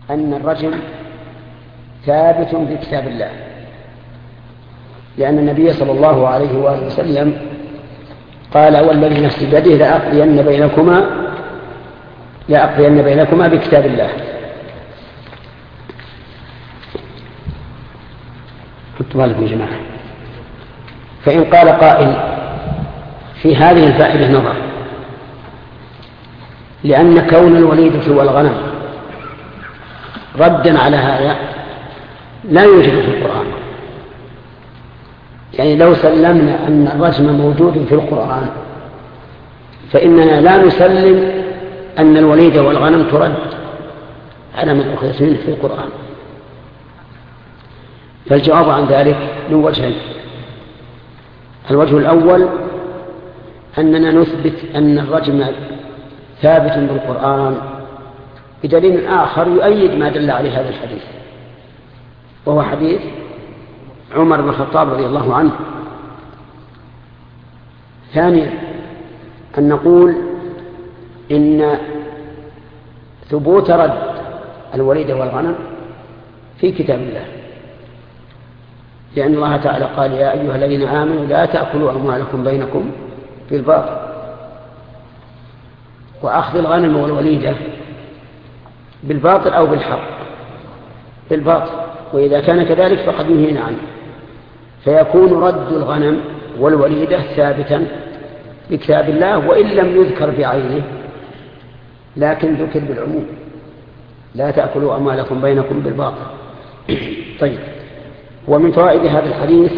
أن الرجم ثابت في كتاب الله، لأن النبي صلى الله عليه وآله وسلم قال: والذي نفسي بيده لأقضين بينكما بكتاب الله. حطوا بالكم يا جماعة. فإن قال قائل: في هذه الفائدة نظر، لأن كون الوليدة والغنم ردا على هذا لا يوجد في القرآن. يعني لو سلمنا أن الرجم موجود في القرآن فإننا لا نسلم أن الوليدة والغنم ترد على من أخذت منه في القرآن. فالجواب عن ذلك من وجهين: الوجه الأول أننا نثبت أن الرجم ثابت بالقرآن بدليل آخر يؤيد ما دل عليه هذا الحديث، وهو حديث عمر بن الخطاب رضي الله عنه. ثانيا أن نقول إن ثبوت رد الوليدة والغنم في كتاب الله، لأن الله تعالى قال: يا أيها الذين آمنوا لا تأكلوا أموالكم بينكم بالباطل. وأخذ الغنم والوليدة بالباطل أو بالحق؟ بالباطل، وإذا كان كذلك فقد نهينا عنه. فيكون رد الغنم والوليدة ثابتا بكتاب الله، وإن لم يذكر بعينه لكن ذكر بالعموم: لا تأكلوا أموالكم بينكم بالباطل. طيب، ومن فوائد هذا الحديث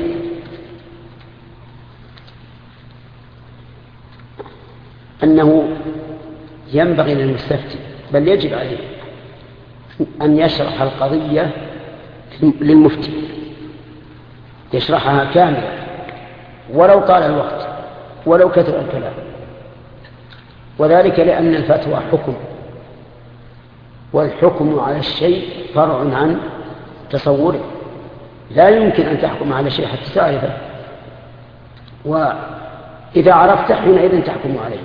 أنه ينبغي للمستفتي، بل يجب عليه، أن يشرح القضية للمفتي، يشرحها كاملة ولو طال الوقت ولو كثر الكلام، وذلك لأن الفتوى حكم، والحكم على الشيء فرع عن تصوره، لا يمكن أن تحكم على شيء حتى تعرفه، وإذا عرفت حينئذ تحكم عليه.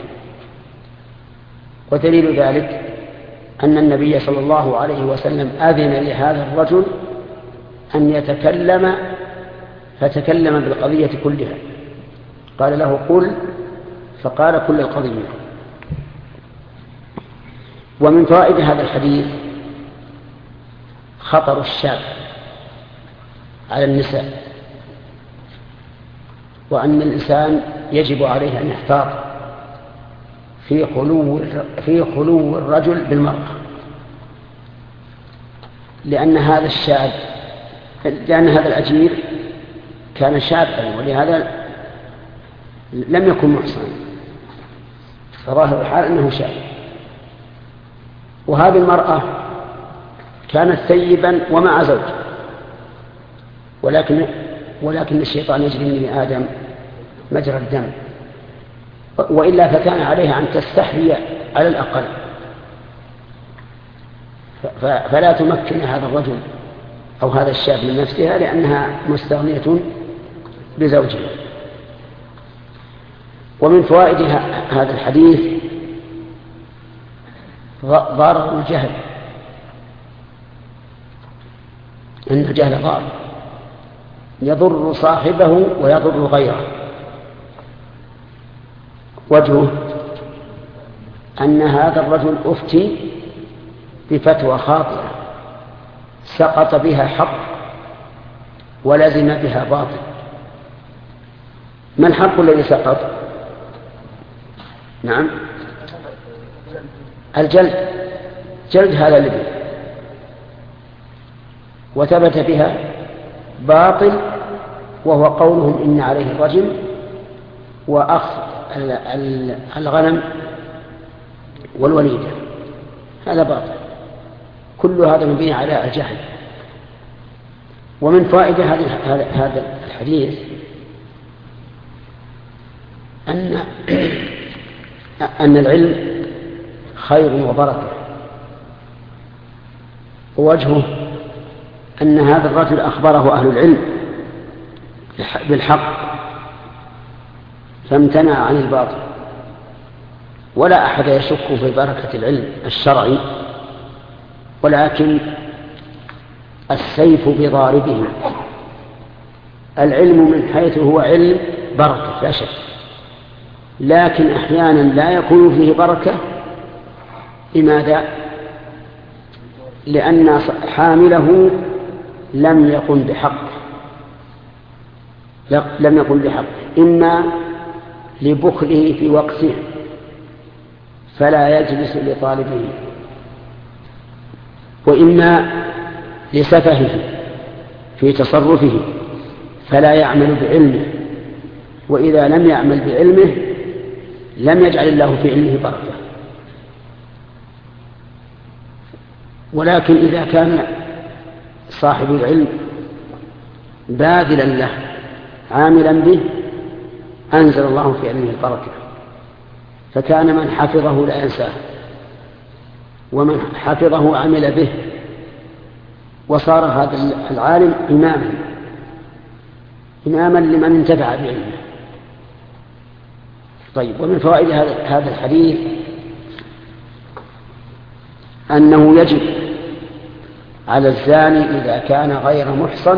ودليل ذلك أن النبي صلى الله عليه وسلم أذن لهذا الرجل أن يتكلم، فتكلم بالقضية كلها، قال له: قل، فقال كل القضية. ومن فوائد هذا الحديث خطر الشاب على النساء، وأن الإنسان يجب عليه أن يحتاط في خلو الرجل بالمرأة، لأن هذا الأجير كان شابا، ولهذا لم يكن محصنا، فظاهر الحال أنه شاب. وهذه المرأة كانت ثيبا ومع زوج، ولكن الشيطان يجري من آدم مجرى الدم، وإلا فكان عليها أن تستحيي على الأقل، فلا تمكن هذا الرجل أو هذا الشاب من نفسها، لأنها مستغنية بزوجها. ومن فوائد هذا الحديث ضرر الجهل، أن الجهل ضار يضر صاحبه ويضر غيره. وجهه أن هذا الرجل أفتي بفتوى خاطئة سقط بها حق ولزم بها باطل. ما الحق الذي سقط؟ نعم، الجلد، جلد هذا الذي، وثبت بها باطل، وهو قولهم إن عليه الرجم وأخذ الغنم والوليدة، هذا باطل. كل هذا مبني على الجهل. ومن فائدة هذا الحديث أن العلم خير وبركة. ووجهه أن هذا الرجل أخبره أهل العلم بالحق فامتنع عن الباطل، ولا أحد يشك في بركة العلم الشرعي ولكن السيف بضاربه. العلم من حيث هو علم بركة لا شك، لكن أحيانا لا يكون فيه بركة. لماذا؟ لأن حامله لم يقم بحق، إما لبخله في وقته فلا يجلس لطالبه، وإما لسفهه في تصرفه فلا يعمل بعلمه، وإذا لم يعمل بعلمه لم يجعل الله في علمه بركة. ولكن إذا كان صاحب العلم باذلا له عاملا به أنزل الله في علمه البركة، فكان من حفظه لا ينساه، ومن حفظه عمل به، وصار هذا العالم إماما لمن انتفع بعلمه. طيب، ومن فوائد هذا الحديث أنه يجب على الزاني إذا كان غير محصن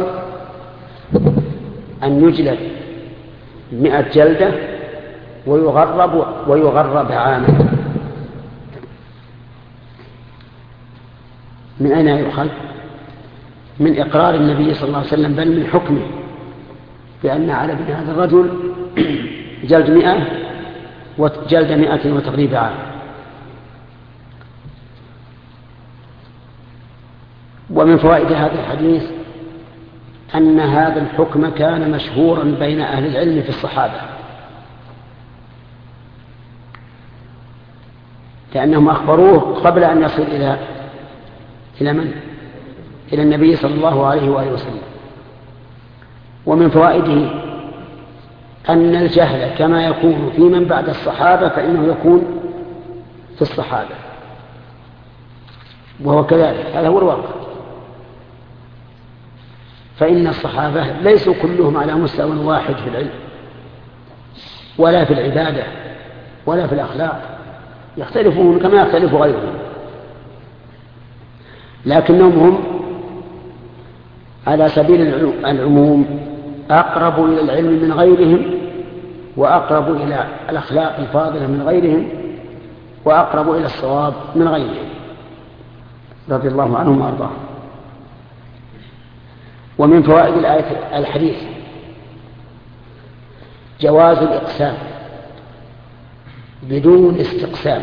أن يجلد 100 جلدة ويغرب عاما. من أين يؤخذ؟ من إقرار النبي صلى الله عليه وسلم، بل من حكمه بأن على ابن هذا الرجل جلد 100 وجلد 100 وتغريب عام. ومن فوائد هذا الحديث أن هذا الحكم كان مشهورا بين أهل العلم في الصحابة، لأنهم أخبروه قبل أن يصل إلى من؟ إلى النبي صلى الله عليه وآله وسلم. ومن فوائده أن الجهل كما يكون في من بعد الصحابة فإنه يكون في الصحابة، وهو كذلك، هذا هو الواقع. فإن الصحابة ليسوا كلهم على مستوى واحد في العلم ولا في العبادة ولا في الأخلاق، يختلفون كما يختلف غيرهم، لكنهم هم على سبيل العموم أقرب إلى العلم من غيرهم، وأقرب إلى الأخلاق الفاضلة من غيرهم، وأقرب إلى الصواب من غيرهم، رضي الله عنهم وأرضاهم. ومن فوائد الحديث جواز الإقسام بدون استقسام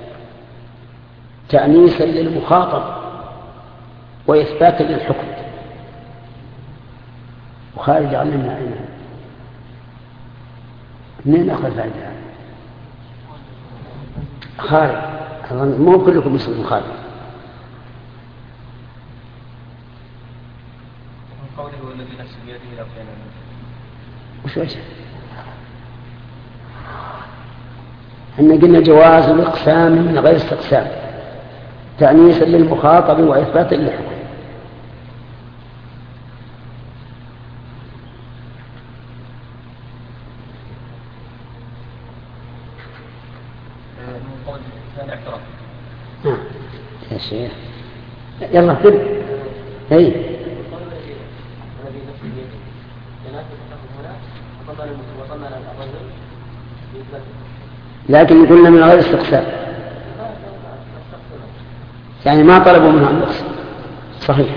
تأنيسا للمخاطب وإثباتا للحكم. وخالد علمنا أين منين أخذ فائدة؟ خالد، مو كلكم مسلم خالد. قوله الذي نفس بيده لو كان وش وجه؟ احنا قلنا جواز الإقسام من غير استقسام تأنيسا للمخاطب وإثباتا للحكم. يا شيخ يلا كل اي لكن قلنا من غير استقسام، يعني ما طلبوا منه أن يقسم. صحيح.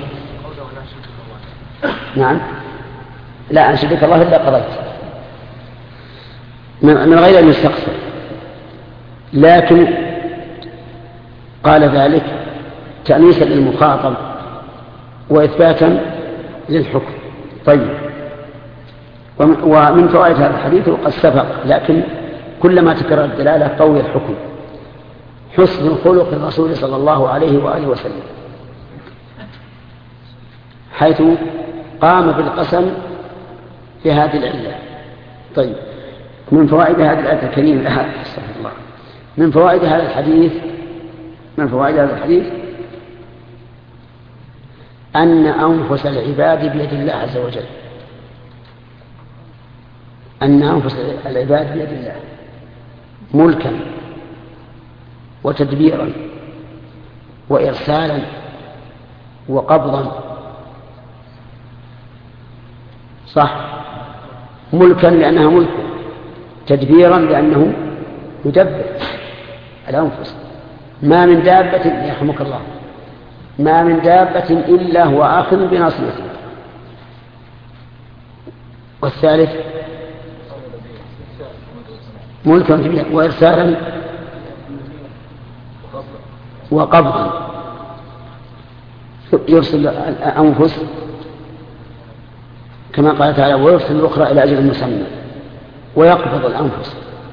نعم، لا أنشدك الله إلا قضيت من غير أن يستقسم، لكن قال ذلك تأنيسا للمخاطب وإثباتا للحكم. طيب، ومن فوائد هذا الحديث وقد سبق لكن كلما تكرر الدلالة قوي الحكم، حسن خلق الرسول صلى الله عليه وآله وسلم، حيث قام بالقسم بهذه العلة. طيب، من فوائد هذه الآية الكريمة من فوائد هذا الحديث أن أنفس العباد بيد الله عز وجل، أن أنفس العباد بيد الله ملكا وتدبيرا وإرسالا وقبضا، صح؟ ملكا لأنها ملك، تدبيرا لأنه يدبر الأنفس. ما من دابة يرحمك الله، ما من دابة إلا هو آخذ بناصيته. والثالث ملكا وإرسالا وقبضا، يرسل الأنفس كما قال تعالى ويرسل الأخرى إلى أجل مسمى، ويقبض الأنفس.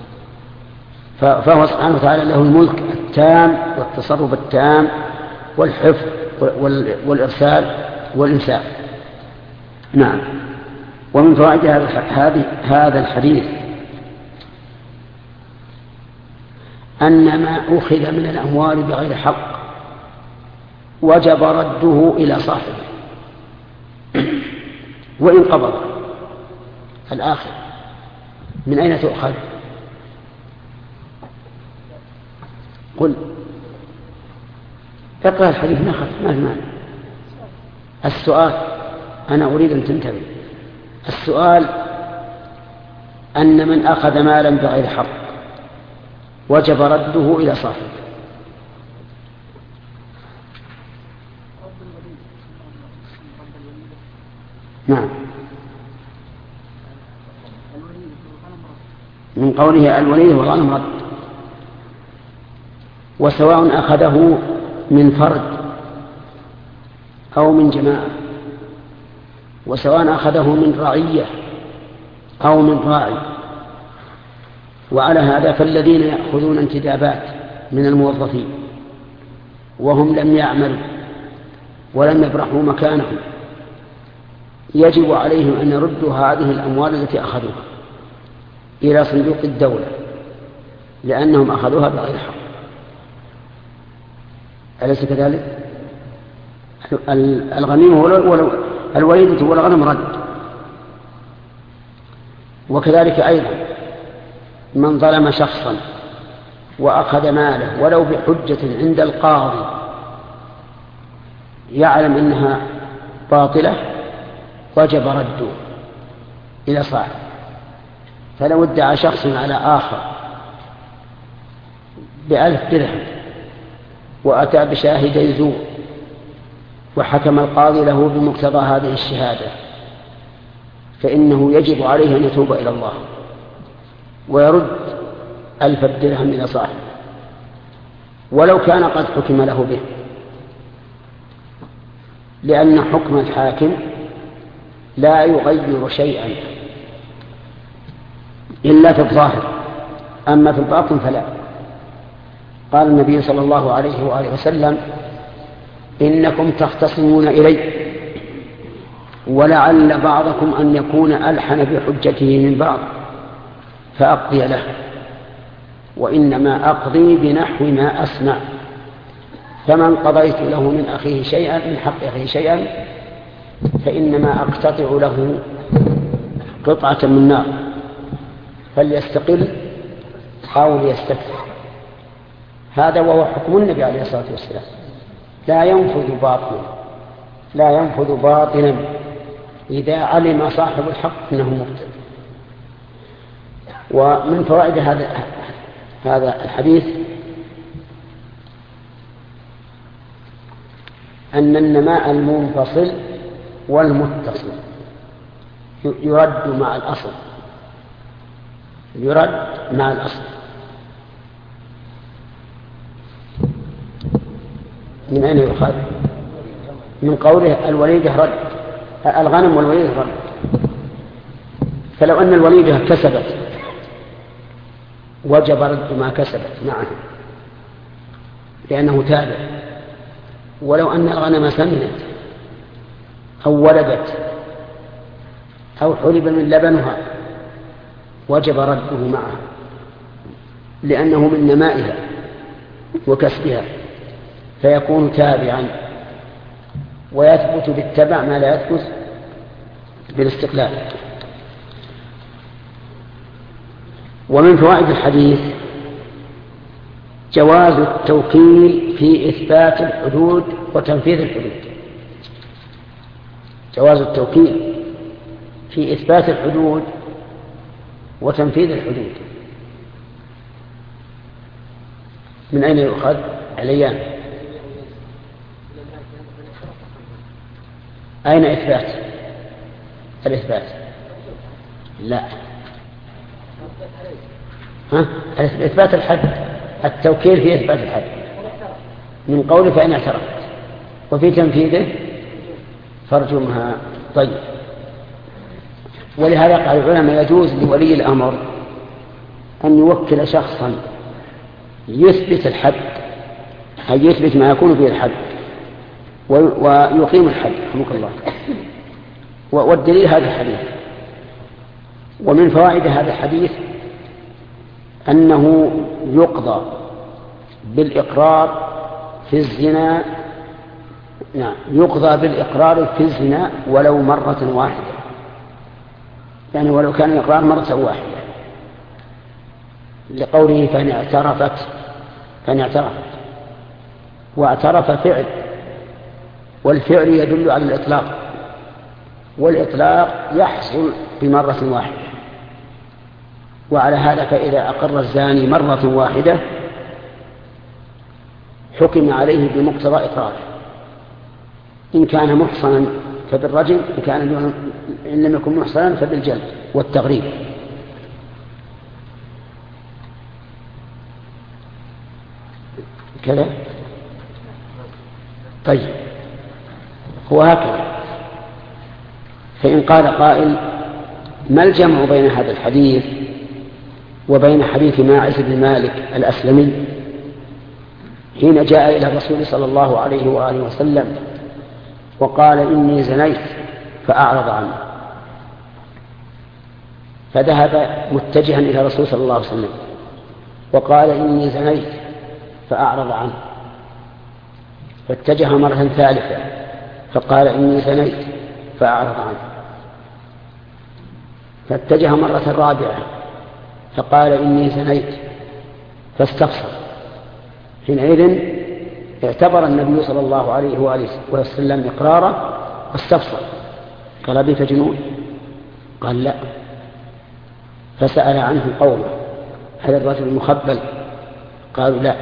فهو سبحانه وتعالى له الملك التام والتصرف التام والحفظ والإرسال والإمساك. نعم. ومن فوائد هذا الحديث أن ما أخذ من الأموال بغير حق وجب رده إلى صاحبه وإن قبض. الآخر من أين تؤخذ؟ قل اقرأ الحديث ناخذ ما المعنى. السؤال أنا أريد أن تنتبه. السؤال أن من أخذ مالا بغير حق وجب رده إلى صاحبه. نعم. من قوله الولي والغنم رد، وسواء أخذه من فرد أو من جماعة، وسواء أخذه من رعية أو من راعي. وعلى هذا فالذين يأخذون انتدابات من الموظفين وهم لم يعملوا ولم يبرحوا مكانهم يجب عليهم أن يردوا هذه الأموال التي أخذوها إلى صندوق الدولة، لأنهم أخذوها بغير حق. أليس كذلك؟ الغنيمة الوليدة والغنم رد. وكذلك أيضا من ظلم شخصا وأخذ ماله ولو بحجة عند القاضي يعلم أنها باطلة وجب رده إلى صاحب. فلو ادعى شخص على آخر ب1000 درهم وأتى بشاهدي زور وحكم القاضي له بمقتضى هذه الشهادة، فإنه يجب عليه أن يتوب إلى الله ويرد 1000 درهم إلى صاحبه ولو كان قد حكم له به، لأن حكم الحاكم لا يغير شيئا إلا في الظاهر، أما في الباطن فلا. قال النبي صلى الله عليه وآله وسلم إنكم تختصمون إلي ولعل بعضكم أن يكون ألحن بحجته من بعض فأقضي له، وإنما أقضي بنحو ما أسمع، فمن قضيت له من أخيه شيئا من حق أخيه شيئا فإنما أقتطع له قطعة من نار فليستقل أو ليستكثر. هذا وهو حكم النبي عليه الصلاة والسلام، لا ينفذ باطلا إذا علم صاحب الحق أنه مبطل. ومن فوائد هذا الحديث أن النماء المنفصل والمتصل يرد مع الأصل، من أين يؤخذ؟ من قوله الوليدة رد، الغنم والوليدة رد. فلو أن الوليدة كسبت وجب رد ما كسبت معه لأنه تابع، ولو أن الغنم سمنت أو ولدت أو حلب من لبنها وجب رده معها لأنه من نمائها وكسبها، فيكون تابعا ويثبت بالتبع ما لا يثبت بالاستقلال. ومن فوائد الحديث جواز التوكيل في إثبات الحدود وتنفيذ الحدود. جواز التوكيل في إثبات الحدود وتنفيذ الحدود. من أين يؤخذ؟ عليان. أين إثبات؟ الإثبات لا، إثبات الحد، التوكيل في إثبات الحد من قوله فإن اعترفت، وفي تنفيذه فارجمها. طيب، ولهذا قال العلماء يجوز لولي الأمر أن يوكل شخصا يثبت الحد، أي يثبت ما يكون فيه الحد ويقيم الحد رحمك الله. والدليل هذا الحديث. ومن فوائد هذا الحديث أنه يقضى بالإقرار في الزنا، نعم، يقضى بالإقرار في الزنا ولو مرة واحدة، يعني ولو كان الإقرار مرة واحدة، لقوله فإن اعترفت واعترف فعل، والفعل يدل على الإطلاق، والإطلاق يحصل بمرة واحدة. وعلى هذا فإذا أقر الزاني مرة واحدة حكم عليه بمقتضى إقراره، إن كان محصنا فبالرجم، إن لم يكن محصنا فبالجلد والتغريب. كذا. طيب، هو هكذا. فإن قال قائل ما الجمع بين هذا الحديث وبين حديث ماعز بن مالك الأسلمي حين جاء إلى الرسول صلى الله عليه وآله وسلم وقال إني زنيت فأعرض عنه، فذهب متجها إلى الرسول صلى الله عليه وسلم وقال إني زنيت فأعرض عنه، فاتجه مرة ثالثة فقال إني زنيت فأعرض عنه، فاتجه مرة رابعة فقال إني زنيت فاستفسر. حينئذ اعتبر النبي صلى الله عليه وآله وسلم إقراره واستفسر، قال أبيك جنون؟ قال لا. فسأل عنه قومه هل الرجل مخبل؟ قالوا لا.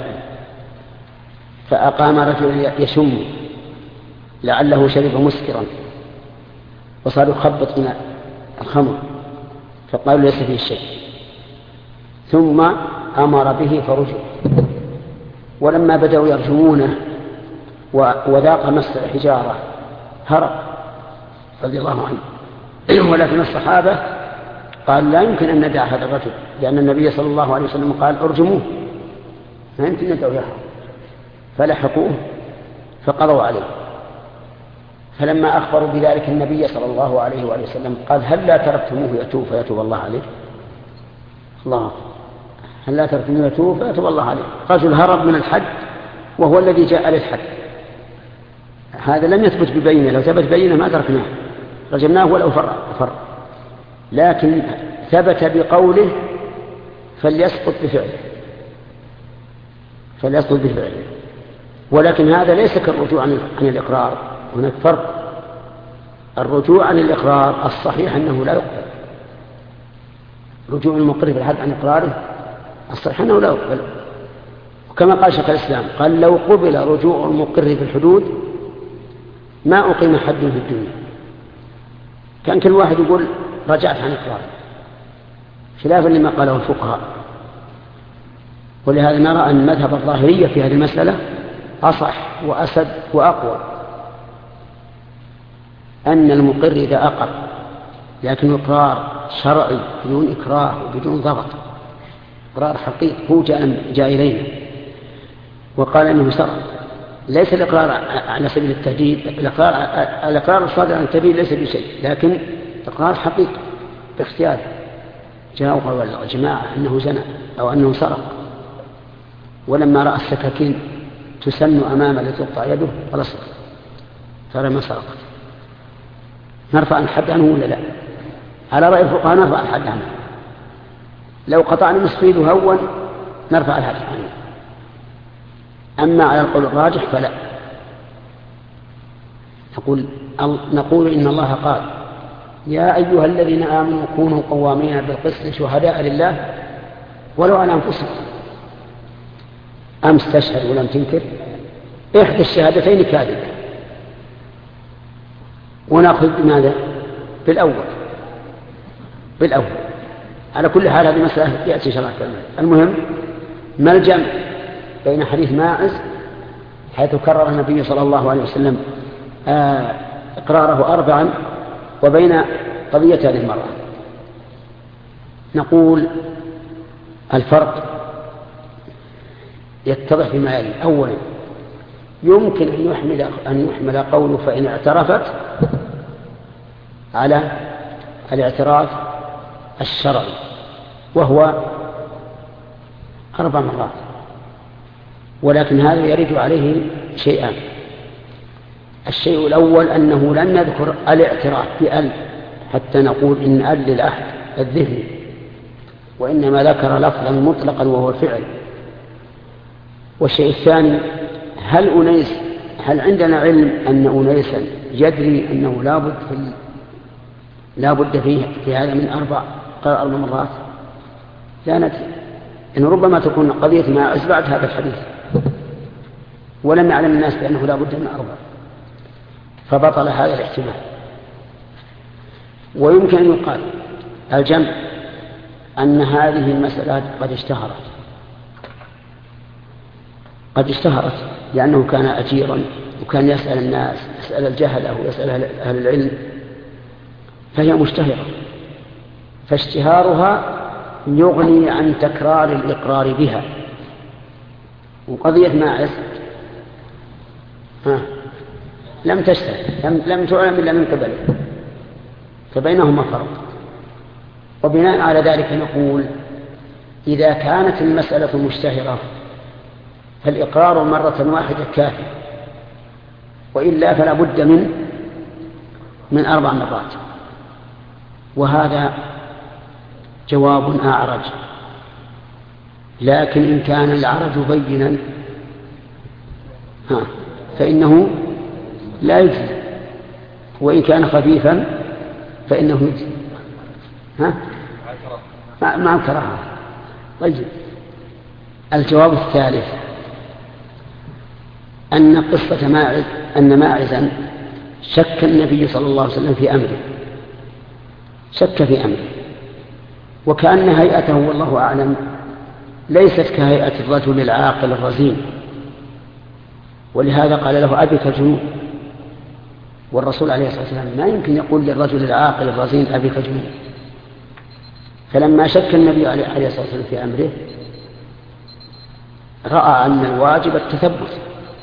فأقام رجل يشم لعله شرب مسكرا وصار يخبط من الخمر، فقالوا ليس فيه شيء، ثم أمر به فرجم. ولما بدأوا يرجمونه وذاق مس الحجارة هرب رضي الله عنه. ولكن الصحابة قال لا يمكن أن ندع هذا الرجل، لأن النبي صلى الله عليه وسلم قال ارجموه، ما يمكن ندعو يهرب، فلحقوه فقضوا عليه. فلما أخبروا بذلك النبي صلى الله عليه وآله وسلم قال هل لا تركتموه يتوب فيتوب الله عليه؟ الله، هل لا تركتموه يتوب فيتوب الله عليه؟ رجل هرب من الحد وهو الذي جاء للحد، هذا لم يثبت ببينه، لو ثبت بينه ما تركناه، رجمناه ولو فر، لكن ثبت بقوله فليسقط بفعله. ولكن هذا ليس كالرجوع عن الإقرار، هناك فرق. الرجوع عن الإقرار الصحيح أنه لا يقبل، رجوع المقر في الحد عن إقراره الصحيح أنه لا يقبل. وكما قال شيخ الإسلام قال لو قبل رجوع المقر في الحدود ما أقيم حد في الدنيا، كان كل واحد يقول رجعت عن إقراره، خلافا لما قاله الفقهاء. ولهذا نرى أن مذهب الظاهرية في هذه المسألة أصح وأسد وأقوى، أن المقر إذا أقر لكن إقرار شرعي بدون إكراه وبدون ضغط، إقرار حقيقي، هو جاء إلينا وقال أنه سرق، ليس الإقرار على سبيل التهديد، الإقرار الصادر عن التهديد ليس بشيء، لكن إقرار حقيقي باختياره، جاء وقال الجماعة أنه زنى أو أنه سرق، ولما رأى السكاكين تسن أمامه لتقطع يده خلاص ترى ما سرقت، نرفع الحد عنه ولا لا؟ على رأي الفقهاء نرفع الحد عنه، لو قطعنا نصف يده هون نرفع الحد عنه، أما على القول الراجح فلا. نقول إن الله قال يا أيها الذين آمنوا كونوا قوامين بالقسط شهداء لله ولو على أنفسكم. أمس تشهد ولم تنكر، إحدى الشهادتين كاذبة، ونأخذ بماذا؟ بالأول. على كل حال هذه مسألة يأتي شرح كلمة. المهم ما الجمع بين حديث ماعز حيث كرر النبي صلى الله عليه وسلم إقراره 4 وبين قضية هذه المرأة؟ نقول الفرق يتضح بما يلي. أولا يمكن أن يحمل قوله فإن اعترفت على الاعتراف الشرعي وهو 4 مرات، ولكن هذا يرد عليه شيئان. الشيء الأول أنه لم يذكر الاعتراف بأل حتى نقول إن أل للعهد الذهني، وإنما ذكر لفظا مطلقا وهو الفعل. والشيء الثاني هل عندنا علم أن أنيسا يدري أنه لا بد في هذا من 4 مرات؟ لا ندري، إن ربما تكون قضية ماعز بعد هذا الحديث ولم يعلم الناس بأنه لا بد من 4، فبطل هذا الاحتمال. ويمكن أن يقال الجمع أن هذه المسألة قد اشتهرت لأنه كان أجيرا وكان يسأل الناس، يسأل الجهلة ويسأل أهل العلم، فهي مشتهرة، فاشتهارها يغني عن تكرار الإقرار بها. وقضية ماعز لم تشتهر، لم تعلم إلا من قبله، فبينهما فرق. وبناء على ذلك نقول إذا كانت المسألة مشتهرة فالإقرار مرة واحدة كافي، وإلا فلا بد من 4 مرات. وهذا جواب أعرج، لكن إن كان العرج بينا فإنه لا يجزي، وإن كان خفيفا فإنه يجزي مع الكراهة. طيب، الجواب الثالث أن قصة ماعز أن ماعزا شك النبي صلى الله عليه وسلم في أمره، شك في أمره، وكأن هيئته والله أعلم ليست كهيئة الرجل العاقل الرزين، ولهذا قال له أبك جنون. والرسول عليه الصلاة والسلام ما يمكن يقول للرجل العاقل الرزين أبك جنون. فلما شك النبي عليه الصلاة والسلام في أمره رأى أن الواجب التثبت.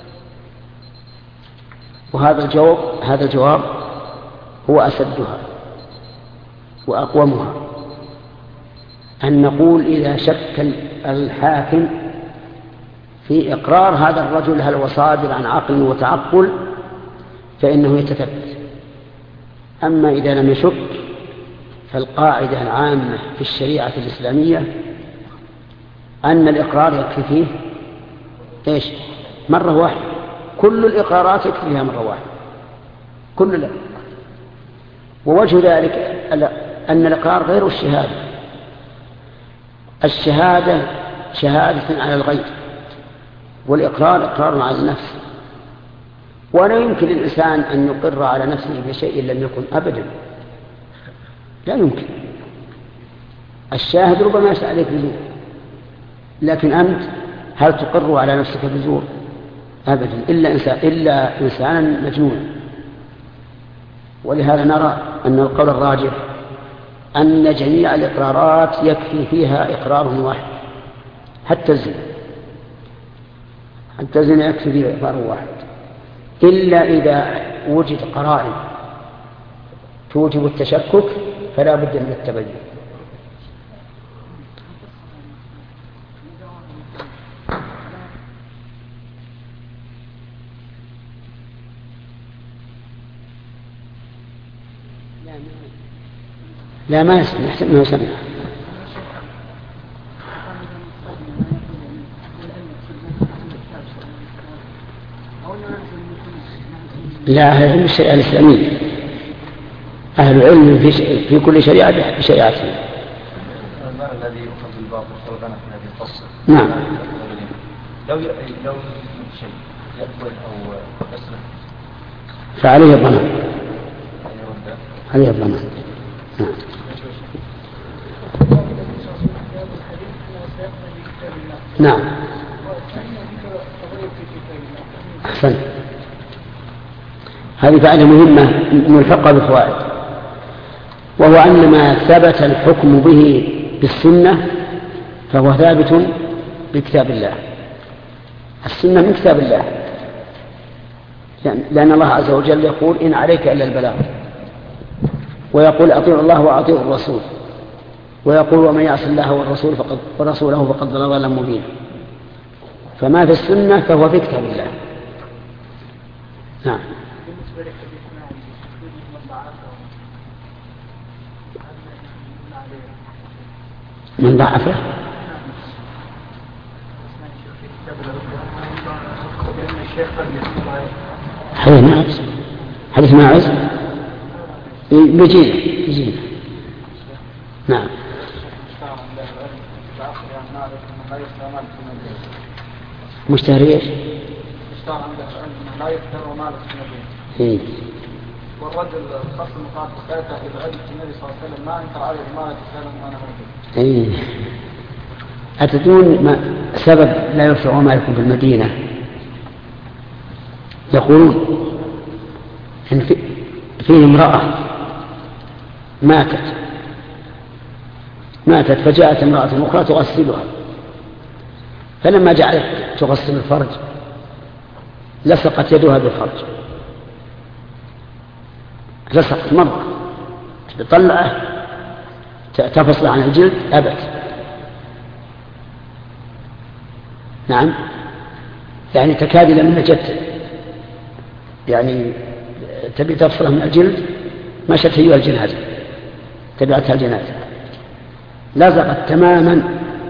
وهذا الجواب هو أسدها وأقومها، أن نقول إذا شك الحاكم في إقرار هذا الرجل هل هو صادر عن عقل وتعقل فإنه يتثبت. أما إذا لم يشك فالقاعدة العامة في الشريعة الإسلامية أن الإقرار يكفي فيه مرة واحدة. كل الإقرارات يكفي فيها مرة واحدة، كل الإقرار. ووجه ذلك أن الإقرار غير الشهادة. الشهادة شهادة على الغير، والإقرار إقرار على النفس. ولا يمكن للإنسان أن يقر على نفسه بشيء لم يكن أبدا، لا يمكن. الشاهد ربما يسأل عليك بزور، لكن أنت هل تقر على نفسك بزور؟ أبدا، إلا إنسانا مجنونا. ولهذا نرى أن القول الراجح أن جميع الإقرارات يكفي فيها إقرار واحد، حتى الزنا يكفي فيها إقرار واحد، إلا إذا وجد قرائن توجب التشكك فلا بد من التبين. لا ما يسمع، يحسن أنه سمع. لا، أهل العلم الشريعة الإسلامية، أهل العلم في كل شريعة بشريعته. المال الذي يؤخذ بالباطل والغنى في هذه القصة. نعم. لو شيء يقبل أو يسرق فعليه الضمان. عليه الضمان. نعم. نعم. أحسن. هذه فائدة مهمة ملحقة بفوائد، وهو أن ما ثبت الحكم به بالسنة فهو ثابت بكتاب الله. السنة من كتاب الله، لأن الله عز وجل يقول إن عليك إلا البلاغ، ويقول أطيعوا الله وأطيعوا الرسول، ويقول ومن يعص الله ورسوله فقد ضل ضلالا مبينا. فما في السنة فهو في كتاب الله. نعم. من ضعفه حديث ماعز بيجينا. نعم. مشتهر ايش؟ لا يفتر مالك في المدينة. والرجل خصم قال فاتح بالعلم النبي صلى الله عليه وسلم ما انكر عليه مالك فعلا وانا موجود. أتدون ما سبب لا يفتر مالكم في المدينة؟ يقولون إن فيه امرأة ماتت فجاءت امرأة أخرى تغسلها، فلما جعلت تغسل الفرج لصقت يدها بالفرج، لصقت مرة تطلعه تفصل عن الجلد أبت. نعم، يعني تكاد لما جت يعني تبي تفصلها من الجلد مشت هي الجنازة، تبعتها الجنازة لزقت تماما.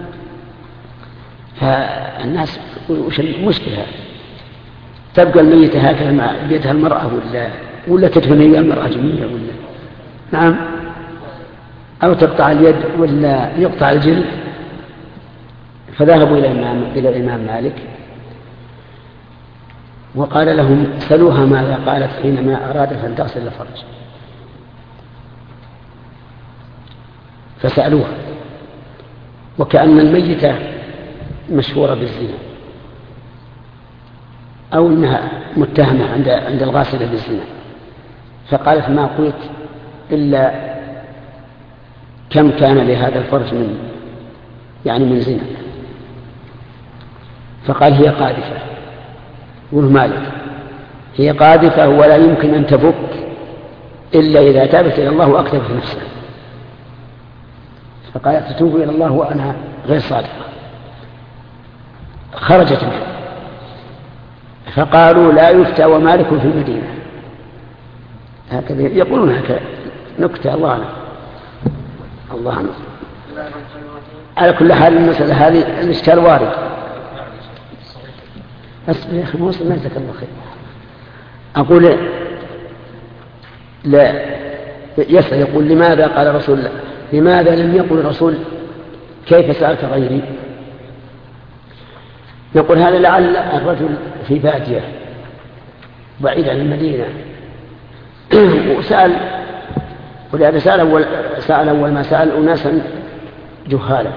فالناس وش المشكلة؟ تبقى الميتة هكذا مع بيدها المرأة ولا تدفن هي المرأة جميلة ولا نعم، أو تقطع اليد ولا يقطع الجلد. فذهبوا إلى الإمام مالك وقال لهم سلوها ماذا قالت حينما أرادت أن تغسل الفرج، فسألوها وكأن الميتة مشهورة بالزنا أو أنها متهمة عند الغاسلة بالزنا، فقالت ما قلت إلا كم كان لهذا الفرج من زنا. فقال هي قاذفة. يقول مالك هي قاذفة ولا يمكن أن تفك إلا إذا تابت إلى الله وأكتبت نفسها. فقالت تتوب إلى الله وأنا غير صادقة. خرجت منه. فقالوا لا يفتى ومالك في المدينة. هكذا يقولون هكذا نكتة. الله عنه. على كل حال المسألة هذه الإشكال وارد. أصبر يا أخي موصل ما جزاك الله خير. أقول لا يسأل يقول لماذا قال رسول الله، لماذا لم يقل الرسول كيف سألت غيري؟ نقول هذا لعل الرجل في بادية بعيد عن المدينة وسأل، ولهذا سأل أول ما سأل أناسا جهالا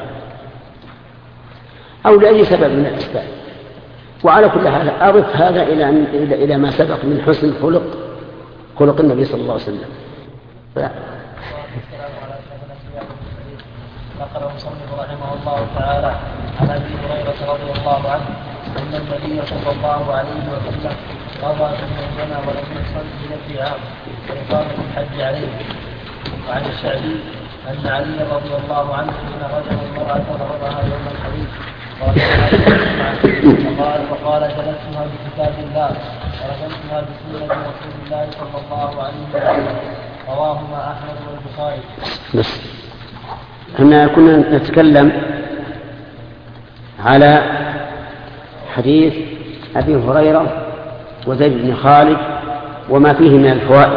أو لأي سبب من الأسباب. وعلى كل حال أضف هذا إلى ما سبق من حسن خلق النبي صلى الله عليه وسلم. نقل المصنف رحمه الله تعالى عن ابي هريره رضي الله عنه ان النبي صلى الله عليه وسلم قضى بالميمنه ولم يصل بنفي عام وإقامة الحج عليه. وعن الشعبي ان علي رضي الله عنه حين رجم المراه فرضها يوم الحديث فقال جلستها بكتاب الله ورجمتها بسنه رسول الله صلى الله عليه وسلم. رواهما احمد والبخاري. احنا كنا نتكلم على حديث أبي هريرة وزيد بن خالد وما فيه من الفوائد.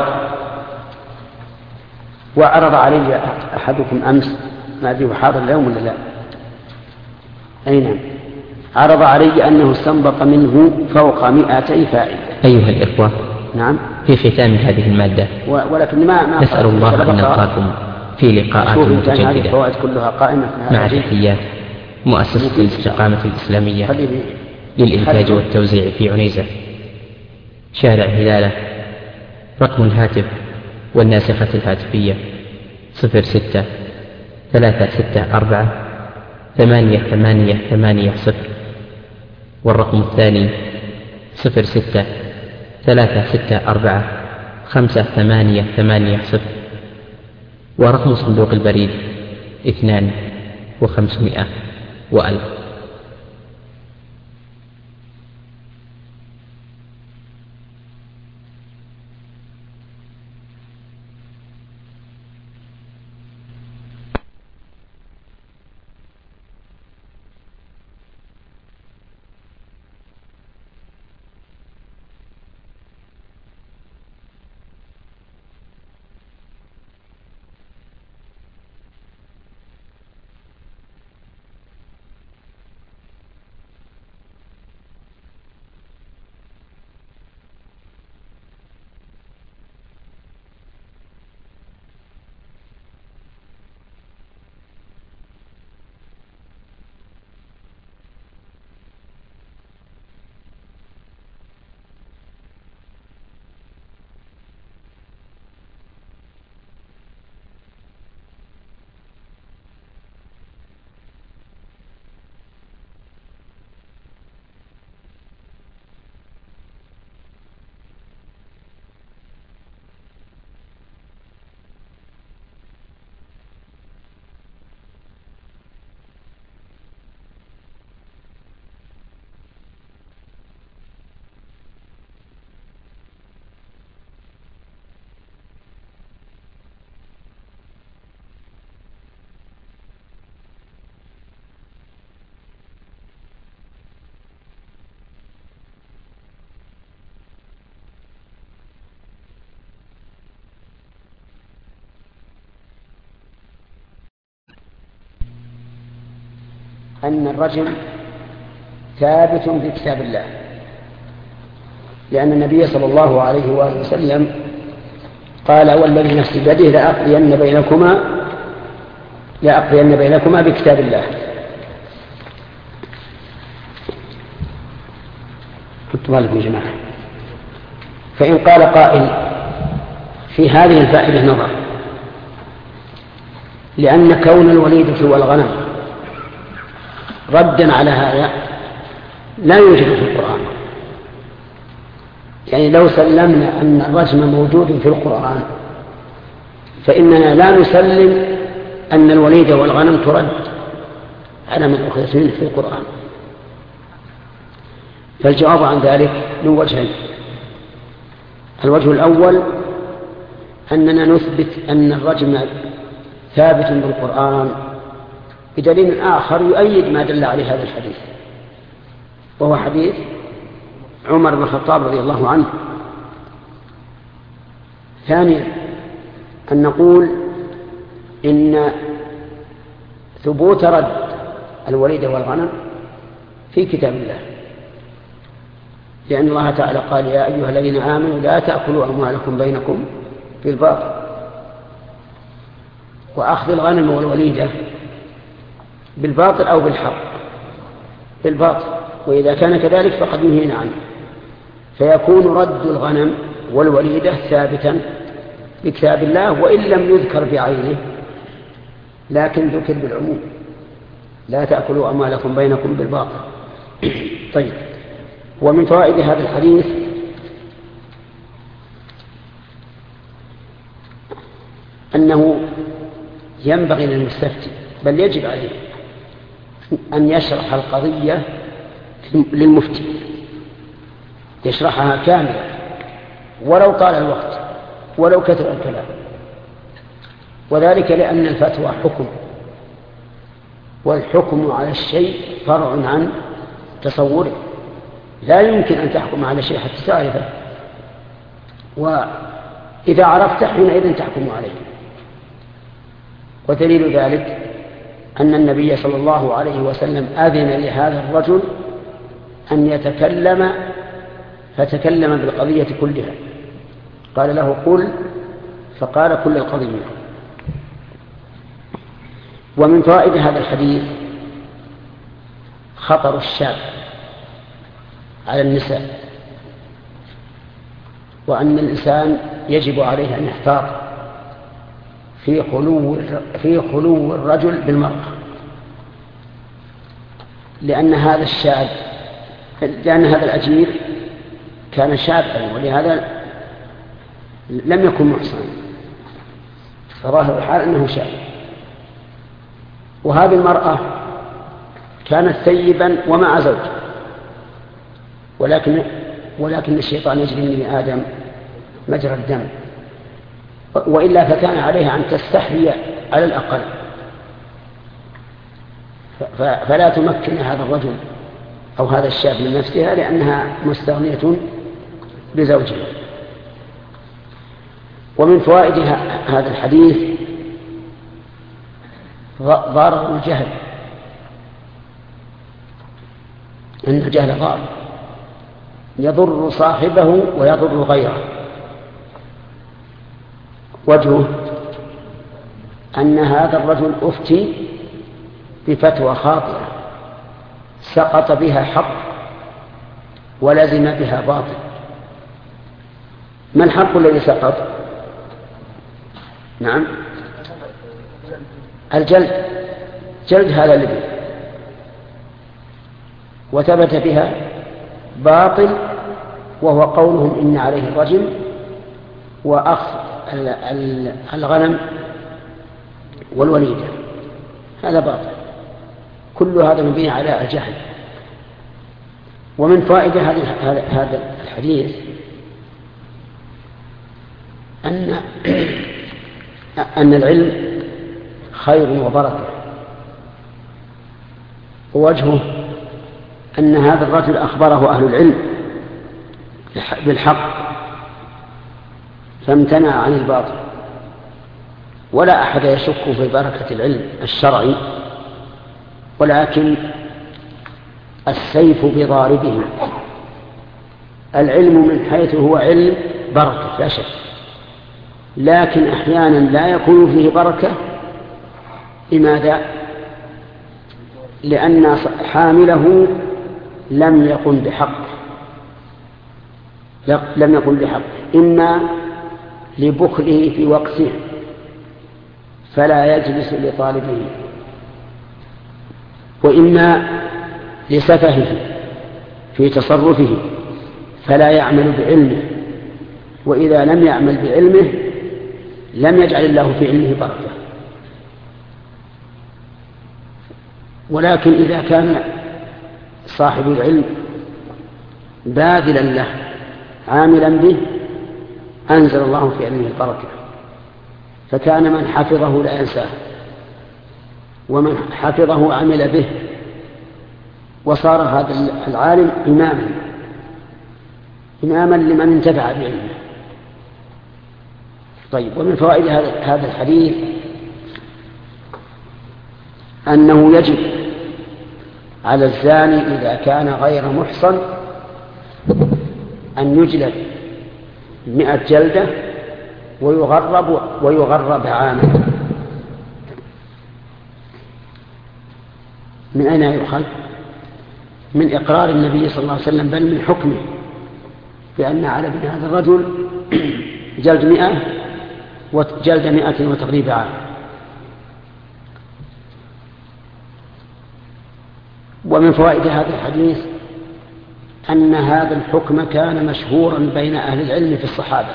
وعرض علي أحدكم أمس، ما أدري حاضر اليوم ولا لا، أي نعم، عرض علي أنه استنبط منه فوق 200 فائدة. أيها الإخوة، نعم، في ختام هذه المادة ولكن ما نسأل الله أن نلقاكم في لقاءات متجددة الفوائد كلها قائمة مع تحيات مؤسسة الاستقامة الإسلامية للإنتاج والتوزيع في عنيزة، شارع هلالة. رقم الهاتف والناسخة الهاتفية 06-364-8880، والرقم الثاني 06-364-5880، ورقم صندوق البريد 2 و500 و1000. أن الرجم ثابت في كتاب الله، لأن النبي صلى الله عليه وآله وسلم قال: والذي نفسي بيده لأقضين بينكما بكتاب الله. حطوا بالكم يا جماعة. فإن قال قائل في هذه الفائدة نظر، لأن كون الوليدة والغنم ردا على هذا لا يوجد في القرآن. يعني لو سلمنا أن الرجم موجود في القرآن فإننا لا نسلم أن الوليد والغنم ترد على من أخذت منه في القرآن. فالجواب عن ذلك من وجهين: الوجه الأول أننا نثبت أن الرجم ثابت بالقرآن بدليل آخر يؤيد ما دل عليه هذا الحديث، وهو حديث عمر بن الخطاب رضي الله عنه. ثانيا أن نقول إن ثبوت رد الوليد والغنم في كتاب الله، لأن الله تعالى قال: يا أيها الذين آمنوا لا تأكلوا أموالكم بينكم بالباطل. وأخذ الغنم والوليدة بالباطل أو بالحق؟ بالباطل، وإذا كان كذلك فقد نهينا عنه. فيكون رد الغنم والوليدة ثابتا بكتاب الله، وإن لم يذكر بعينه لكن ذكر بالعموم: لا تأكلوا أموالكم بينكم بالباطل. طيب، ومن فوائد هذا الحديث أنه ينبغي للمستفتي، بل يجب عليه، أن يشرح القضية للمفتي، يشرحها كاملة ولو طال الوقت ولو كثر الكلام، وذلك لأن الفتوى حكم، والحكم على الشيء فرع عن تصوره. لا يمكن أن تحكم على شيء حتى تعرفه، وإذا عرفت حينئذ تحكم عليه. ودليل ذلك أن النبي صلى الله عليه وسلم أذن لهذا الرجل أن يتكلم، فتكلم بالقضية كلها، قال له قل، فقال كل القضية. ومن فوائد هذا الحديث خطر الشاب على النساء، وأن الإنسان يجب عليه أن يحتاط في خلو الرجل بالمرأة، لأن هذا الأجير كان شابا، ولهذا لم يكن محصنا، فظاهر الحال أنه شاب. وهذه المرأة كانت ثيبا ومع زوج، ولكن الشيطان يجري من آدم مجرى الدم، وإلا فكان عليها أن تستحيي على الأقل، فلا تمكن هذا الرجل أو هذا الشاب من نفسها، لأنها مستغنية بزوجها. ومن فوائد هذا الحديث ضرر الجهل، إن الجهل ضار يضر صاحبه ويضر غيره. وجهه أن هذا الرجل أفتي بفتوى خاطئة سقط بها حق ولزم بها باطل. ما الحق الذي سقط؟ نعم، الجلد، جلد هذا الذي، وثبت بها باطل، وهو قولهم إن عليه الرجم وأخذ الغنم والوليدة، هذا باطل. كل هذا مبني على الجهل. ومن فائدة هذا الحديث أن العلم خير وبركة. ووجهه أن هذا الرجل أخبره أهل العلم بالحق فامتنع عن الباطل، ولا أحد يشك في بركة العلم الشرعي، ولكن السيف بضاربه. العلم من حيث هو علم بركة لا شك، لكن أحيانا لا يكون فيه بركة. لماذا؟ لأن حامله لم يقم بحق، إما لبخله في وقته فلا يجلس لطالبه، وإما لسفهه في تصرفه فلا يعمل بعلمه، وإذا لم يعمل بعلمه لم يجعل الله في علمه بركة. ولكن إذا كان صاحب العلم باذلا له عاملا به أنزل الله في علمه البركة، فكان من حفظه لا ينساه، ومن حفظه عمل به، وصار هذا العالم إماما لمن انتفع بعلمه. طيب، ومن فوائد هذا الحديث أنه يجب على الزاني إذا كان غير محصن أن يجلد 100 جلدة ويغرب عاما. من أين يؤخذ؟ من إقرار النبي صلى الله عليه وسلم، بل من حكمه، بأن على ابن هذا الرجل جلد 100 وجلد 100 وتغريب عام. ومن فوائد هذا الحديث أن هذا الحكم كان مشهورا بين أهل العلم في الصحابة،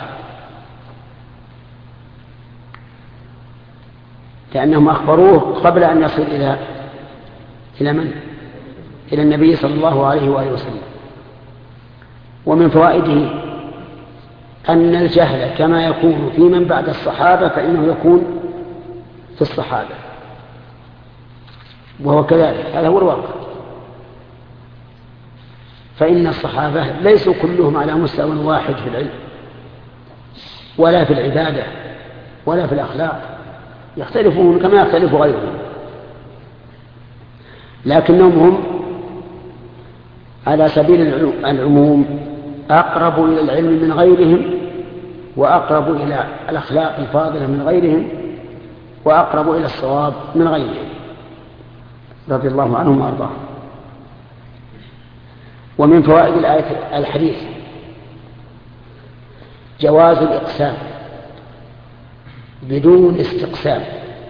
لأنهم أخبروه قبل أن يصل إلى من؟ إلى النبي صلى الله عليه وآله وسلم. ومن فوائده أن الجهل كما يكون في من بعد الصحابة فإنه يكون في الصحابة، وهو كذلك، هذا هو الواقع. فإن الصحابة ليسوا كلهم على مستوى واحد في العلم ولا في العبادة ولا في الأخلاق، يختلفون كما يختلف غيرهم، لكنهم هم على سبيل العموم أقرب إلى العلم من غيرهم، وأقرب إلى الأخلاق الفاضلة من غيرهم، وأقرب إلى الصواب من غيرهم رضي الله عنهم وأرضاهم. ومن فوائد الآية الحديث جواز الإقسام بدون استقسام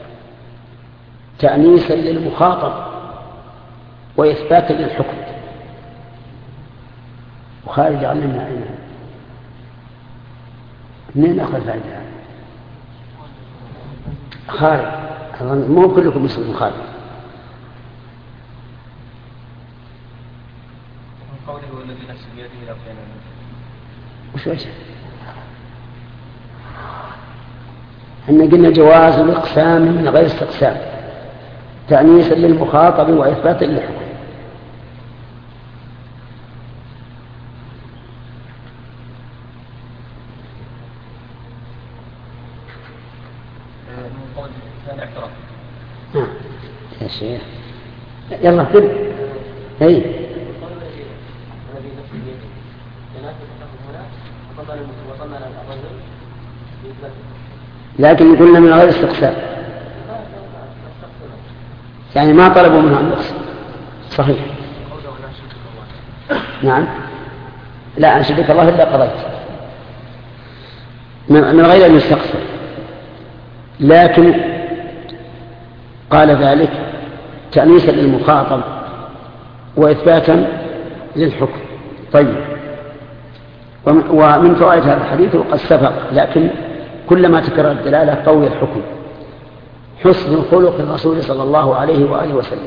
تأنيسا للمخاطب وإثباتا للحكم. وخارج علمنا أين منين أخذ فائدة؟ خارج، مو كلكم مسلم خارج. قوله الذي نفس بيده لا خير وش وجه؟ أن قلنا جواز الإقسام من غير استقسام تأنيسا للمخاطب وإثباتا للحكم. يا شيخ يلا خذ هي لكن قلنا من غير استقسام، يعني ما طلبوا منها النقص. صحيح. نعم، لا أنشدك الله إلا قضيت من غير أن يستقسم، لكن قال ذلك تأنيسا للمخاطب وإثباتا للحكم. طيب، ومن فوائد هذا الحديث وقد سبق لكن كلما تكرر الدلالة قوي الحكم، حسن خلق الرسول صلى الله عليه وآله وسلم،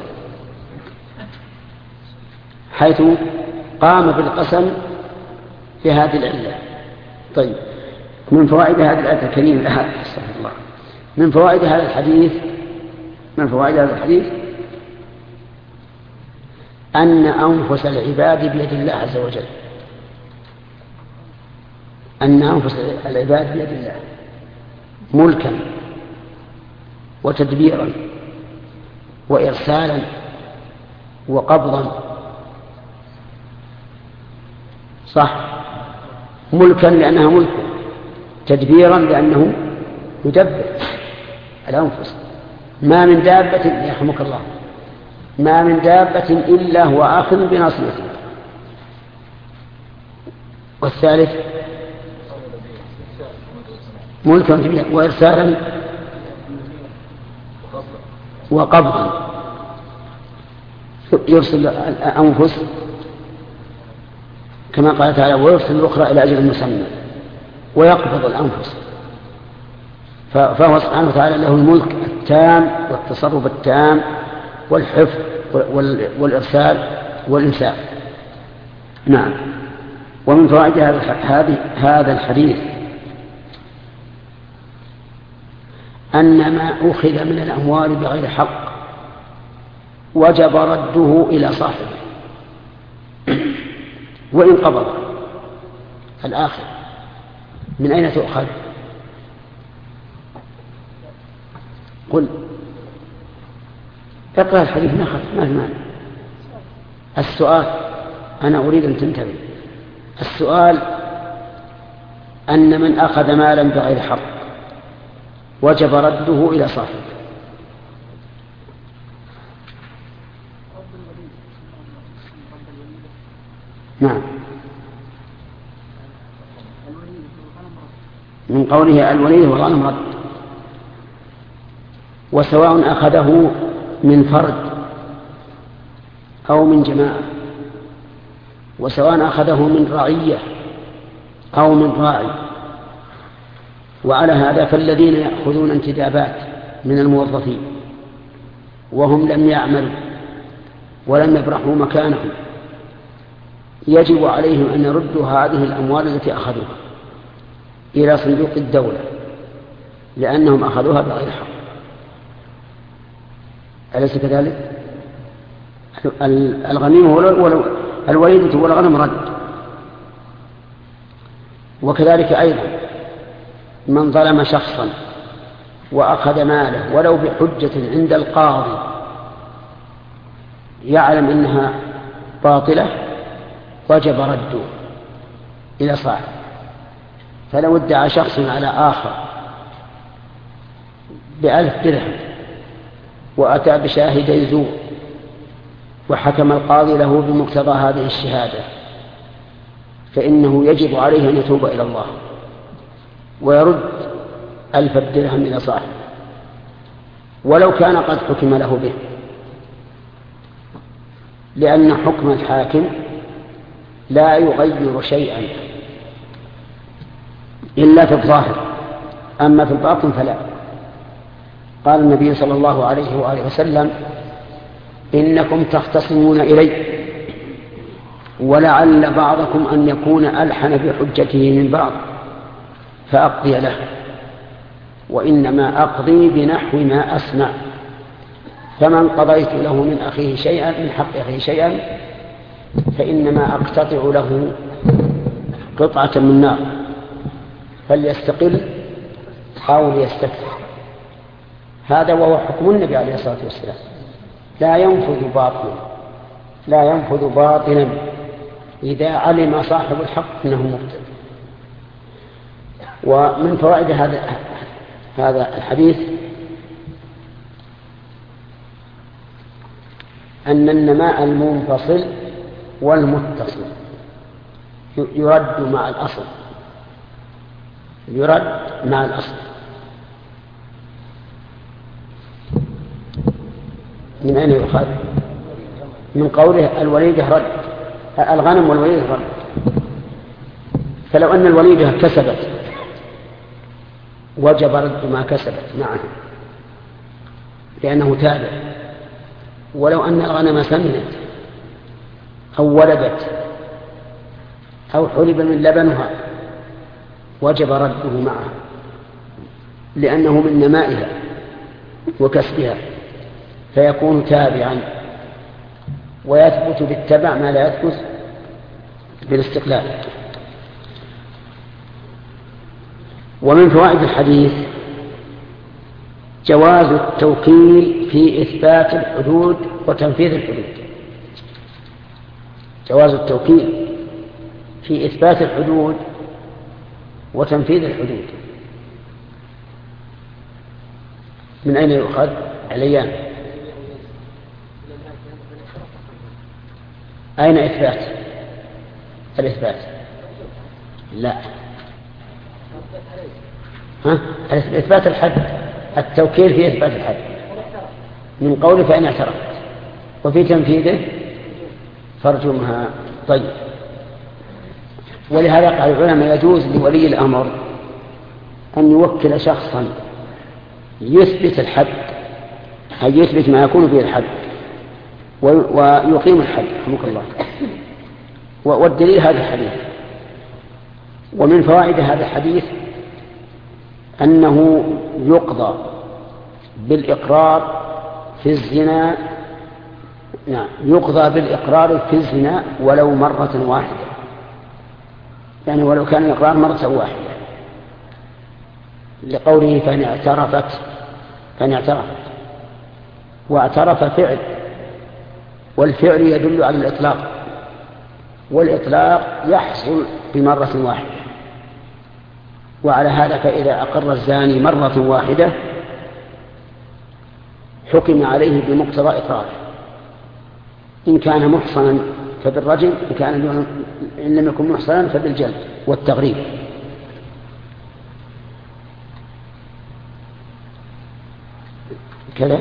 حيث قام بالقسم في هذه العلة. طيب، من فوائد هذه الآية الكريمة من فوائد هذا الحديث أن أنفس العباد بيد الله عز وجل، أن أنفس العباد بيد الله ملكا وتدبيرا وإرسالا وقبضا. صح، ملكا لأنها ملك، تدبيرا لأنه يدبر الأنفس. ما من دابة يرحمك الله ما من دابة إلا هو آخذ بناصيته. والثالث ملكا وإرسالا وقبضا، يرسل الأنفس كما قال تعالى ويرسل الأخرى إلى أجل مسمى، ويقبض الأنفس. فهو سبحانه وتعالى له الملك التام والتصرف التام والحفظ والإرسال والإمساك. نعم. ومن فوائد هذا الحديث أن ما أخذ من الأموال بغير حق وجب رده إلى صاحبه وإن قبض. الآخر من أين تؤخذ؟ قل اقرأ الحديث ناخذ ما في معنى. السؤال أنا أريد أن تنتبه، السؤال أن من أخذ مالا بغير حق وجب رده إلى صاحبه. نعم، من قوله الولي والغنم رد، وسواء أخذه من فرد أو من جماعة، وسواء أخذه من رعية أو من راعي. وعلى هذا فالذين يأخذون انتدابات من الموظفين وهم لم يعملوا ولم يبرحوا مكانهم يجب عليهم أن يردوا هذه الأموال التي أخذوها إلى صندوق الدولة، لأنهم أخذوها بغير حق. أليس كذلك؟ الغنيمة الوليدة والغنم رد. وكذلك أيضا من ظلم شخصا وأخذ ماله ولو بحجة عند القاضي يعلم أنها باطلة وجب رده إلى صاحب. فلو ادعى شخص على آخر ب1,000 درهم وأتى بشاهدي زور وحكم القاضي له بمقتضى هذه الشهادة فإنه يجب عليه أن يتوب إلى الله ويرد 1,000 درهم إلى صاحبه ولو كان قد حكم له به، لأن حكم الحاكم لا يغير شيئا إلا في الظاهر، أما في الباطن فلا. قال النبي صلى الله عليه وآله وسلم: إنكم تختصمون إلي ولعل بعضكم أن يكون ألحن بحجته من بعض فأقضي له، وإنما أقضي بنحو ما أسمع، فمن قضيت له من أخيه شيئا من حق أخيه شيئا فإنما أقتطع له قطعة من نار فليستقل أو ليستكثر. هذا وهو حكم النبي عليه الصلاة والسلام، لا ينفذ باطلا إذا علم صاحب الحق أنه مبطل. ومن فوائد هذا الحديث أن النماء المنفصل والمتصل يرد مع الأصل، من أين يؤخذ؟ من قوله الوليدة رد، الغنم والوليدة رد. فلو أن الوليدة كسبت وجب رد ما كسبت معه لأنه تابع، ولو أن الغنم سمنت أو ولدت أو حلب من لبنها وجب رده معه لأنه من نمائها وكسبها، فيكون تابعا ويثبت بالتبع ما لا يثبت بالاستقلال. ومن فوائد الحديث جواز التوكيل في إثبات الحدود وتنفيذ الحدود. جواز التوكيل في إثبات الحدود وتنفيذ الحدود. من أين يؤخذ؟ عليان. أين إثبات؟ الإثبات لا، إثبات الحد، التوكيل في إثبات الحد من قوله فإن اعترفت، وفي تنفيذه فارجمها. طيب، ولهذا قال العلماء يجوز لولي الأمر أن يوكل شخصا يثبت الحد، أي يثبت ما يكون فيه الحد ويقيم الحد رحمك الله. والدليل هذا الحديث. ومن فوائد هذا الحديث أنه يقضى بالإقرار في الزنا، يقضى بالإقرار في الزنا ولو مرة واحدة، يعني ولو كان الإقرار مرة واحدة، لقوله فإن اعترفت واعترف فعل، والفعل يدل على الإطلاق، والإطلاق يحصل بمرة واحدة. وعلى هذا فإذا أقر الزاني مرة واحدة حكم عليه بمقتضى إقراره، إن كان محصنا فبالرجم، إن لم يكن محصنا فبالجلد والتغريب. كذا.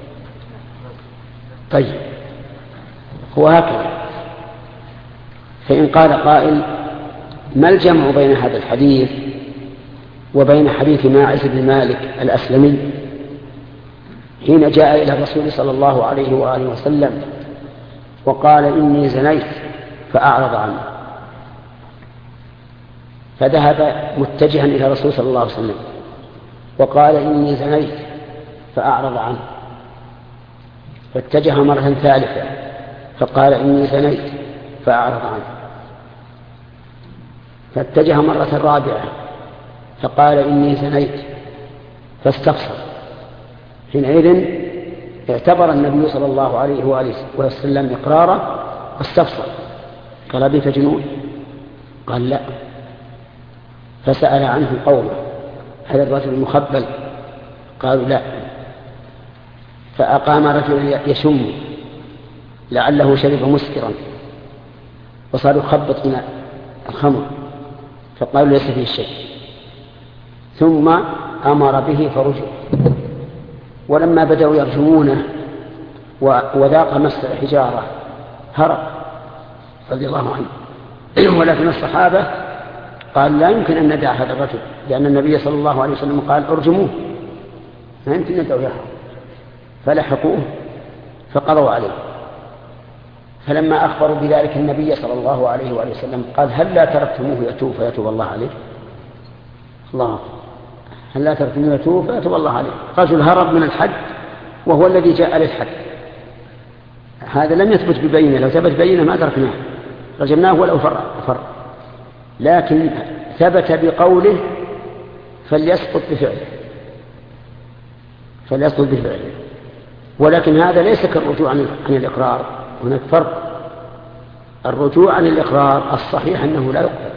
طيب، هو هكذا. فإن قال قائل ما الجمع بين هذا الحديث وبين حديث ماعز بن مالك الأسلمي حين جاء إلى الرسول صلى الله عليه وآله وسلم وقال إني زنيت فأعرض عنه، فذهب متجها إلى الرسول صلى الله عليه وسلم وقال إني زنيت فأعرض عنه، فاتجه مرة ثالثة فقال إني زنيت فأعرض عنه، فاتجه مرة رابعة فقال إني زنيت فاستغفر. حينئذ اعتبر النبي صلى الله عليه وآله وسلم إقراره واستغفر. قال بك جنون؟ قال لا. فسأل عنه قومه هذا الرجل المخبل؟ قالوا لا. فأقام رجل يشم لعله شرب مسكرا وصار يخبط من الخمر، فقالوا ليس فيه شيء، ثم أمر به فرجع. ولما بدأوا يرجمونه وذاق مس الحجارة هرب رضي الله عنه. ولكن الصحابة قال لا يمكن أن ندع هذا الرجل، لأن النبي صلى الله عليه وسلم قال ارجموه، ما يمكن ندعو يهرب. فلحقوه فقضوا عليه. فلما أخبروا بذلك النبي صلى الله عليه وآله وسلم قال هل لا تركتموه يتوب فيتوب الله عليه؟ الله، هل لا تركتموه يتوب فيتوب الله عليه؟ رجل هرب من الحد وهو الذي جاء للحد، هذا لم يثبت ببينه، لو ثبت بينه ما تركناه، رجمناه ولو فر، لكن ثبت بقوله فليسقط بفعله. ولكن هذا ليس كالرجوع عن الإقرار، هناك فرق. الرجوع عن الإقرار الصحيح أنه لا يقبل،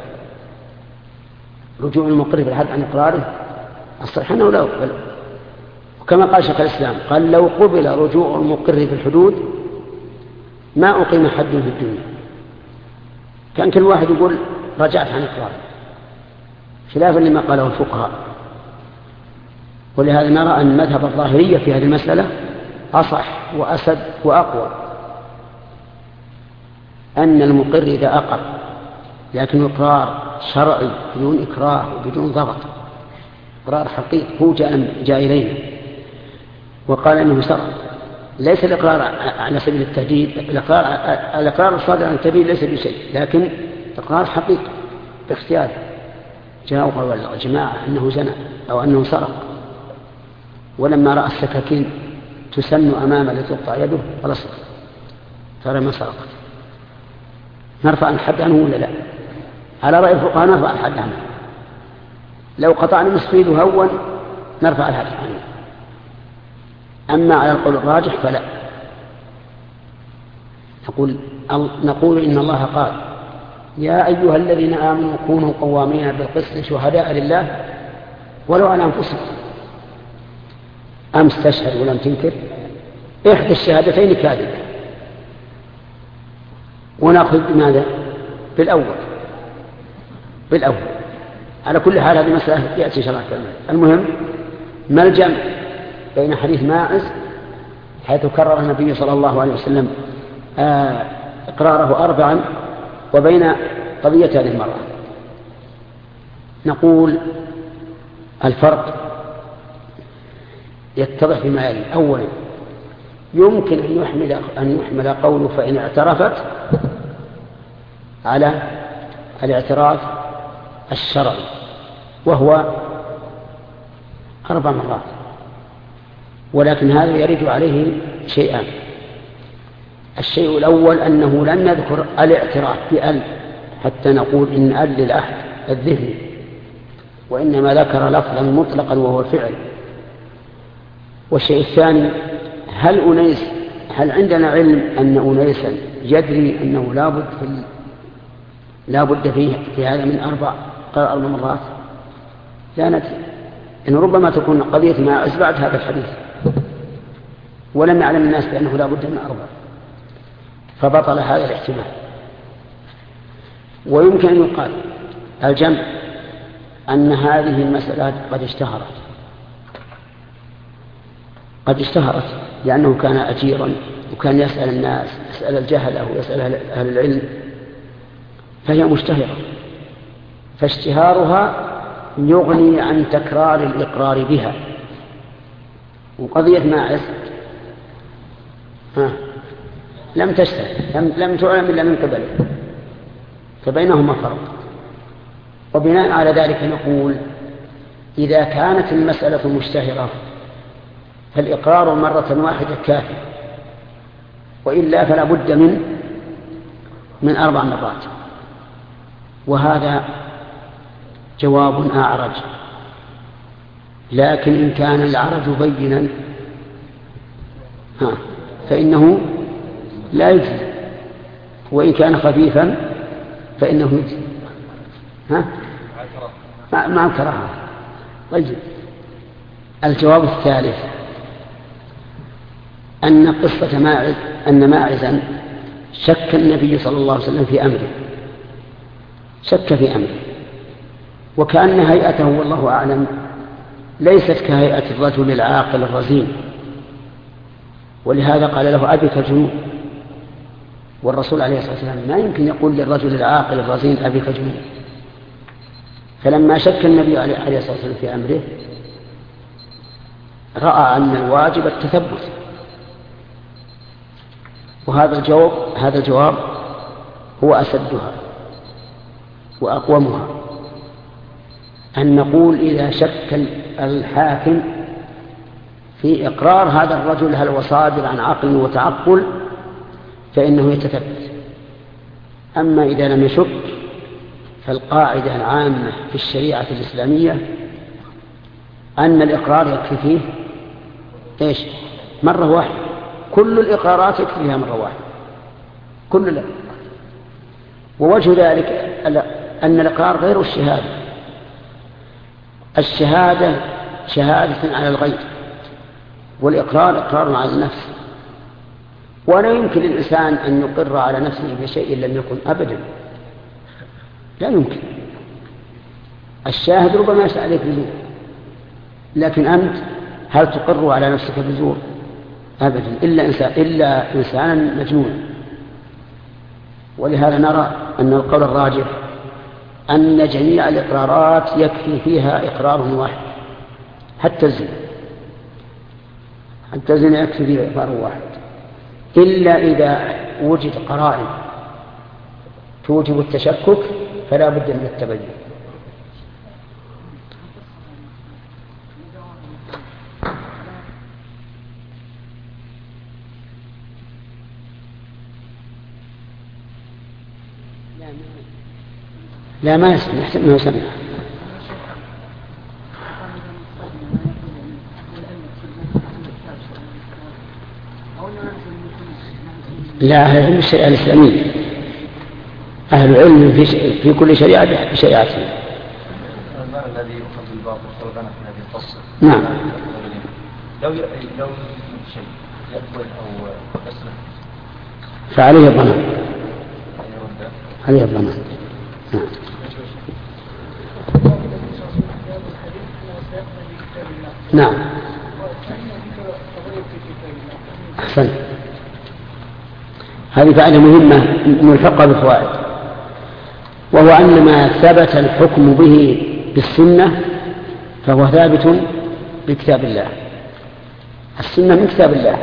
رجوع المقر في الحد عن إقراره الصحيح أنه لا يقبل. وكما قال شيخ الإسلام قال لو قبل رجوع المقر في الحدود ما أقيم حد في الدنيا. كان كل واحد يقول رجعت عن إقراره، خلافا لما قاله الفقهاء. ولهذا نرى أن مذهب الظاهرية في هذه المسألة أصح وأسد وأقوى، أن المقر إذا أقر لكن إقرار شرعي بدون إكراه وبدون ضغط، إقرار حقيقي، هو جاء إلينا وقال أنه سرق، ليس الإقرار على سبيل التهديد، الإقرار الصادر عن التهديد ليس بشيء، لكن إقرار حقيقي باختياره، جاء وقال الجماعة أنه زنى أو أنه سرق. ولما رأى السكاكين تسن أمامه لتقطع يده قال صدق، ترى ما سرقت، نرفع الحد عنه ولا لا؟ على رأي الفقهاء نرفع الحد عنه، لو قطعنا نصف يده هون نرفع الحد عنه، أما على القول الراجح فلا. نقول إن الله قال يا أيها الذين آمنوا كونوا قوامين بالقسط شهداء لله ولو على أنفسكم. أمس تشهد ولم تنكر، إحدى الشهادتين كاذبة، ونأخذ بماذا؟ بالأول. على كل حال هذه مسألة يأتي شرعا. المهم ما الجمع بين حديث ماعز حيث كرر النبي صلى الله عليه وسلم إقراره 4 وبين قضية هذه المرأة؟ نقول الفرق يتضح بما يلي. أولا يمكن أن يحمل قوله فإن اعترفت على الاعتراف الشرعي وهو 4 مرات، ولكن هذا يرد عليه شيئان. الشيء الأول أنه لم نذكر الاعتراف بأل حتى نقول إن أل للعهد الذهني، وإنما ذكر لفظا مطلقا وهو الفعل. والشيء الثاني هل عندنا علم أن أنيسا يدري أنه لا بد في هذا من 4 مرات؟ لا ندري، إن ربما تكون قضية ما أسبعت هذا الحديث ولم يعلم الناس بأنه لا بد من 4، فبطل هذا الاحتمال. ويمكن أن يقال الجمع أن هذه المسألة قد اشتهرت لأنه كان أجيرا وكان يسأل الناس، يسأل الجهل أو يسأل أهل العلم، فهي مشتهرة، فاشتهارها يغني عن تكرار الإقرار بها. وقضية ماعز لم تشتهر، لم تعلم إلا من قبله، فبينهما فرق. وبناء على ذلك نقول إذا كانت المسألة مشتهرة فالإقرار مرة واحدة كافي، وإلا فلا بد من من 4 مرات. وهذا جواب أعرج، لكن إن كان العرج بينا فإنه لا يجزي، وإن كان خفيفا فإنه يجزي مع الكراهة. طيب، الجواب الثالث أن قصة ماعز أن ماعزا شك النبي صلى الله عليه وسلم في أمره، شك في أمره، وكأن هيئته والله أعلم ليست كهيئة الرجل العاقل الرزين، ولهذا قال له أبك جنون. والرسول عليه الصلاة والسلام ما يمكن يقول للرجل العاقل الرزين أبك جنون. فلما شك النبي عليه الصلاة والسلام في أمره رأى أن الواجب التثبت. وهذا الجواب هو أسدها وأقومها، أن نقول إذا شك الحاكم في إقرار هذا الرجل هل هو صادر عن عقل وتعقل فإنه يتثبت. أما إذا لم يشك فالقاعدة العامة في الشريعة الإسلامية أن الإقرار يكفي فيه مرة واحدة. كل الإقرارات يكفي فيها مرة واحدة، كل الإقرار. ووجه ذلك أن الإقرار غير الشهادة. الشهادة شهادة على الغير، والإقرار إقرار على النفس. ولا يمكن للإنسان أن يقر على نفسه بشيء لم يكن أبدا، لا يمكن. الشاهد ربما يسأل عليك بزور، لكن أنت هل تقر على نفسك بزور؟ أبدا، إلا إنسانا مجنونا. ولهذا نرى أن القول الراجح أن جميع الإقرارات يكفي فيها إقرار واحد، حتى الزنا يكفي فيها إقرار واحد، إلا إذا وجد قرائن توجب التشكك فلا بد من التبين. لا ما يسمع، يحسن أنه سمع. لا، أهل العلم الشريعة الإسلامية، أهل العلم في كل شريعة بشريعته. الماء الذي يؤخذ بالباطل والغنى في هذه القصة. نعم. لو شيء يقبل أو يسرق فعليه الضمان. عليه الضمان. نعم. نعم. أحسن. هذه فائدة مهمة ملحقة بالفوائد، وهو أن ما ثبت الحكم به بالسنة فهو ثابت بكتاب الله. السنة من كتاب الله،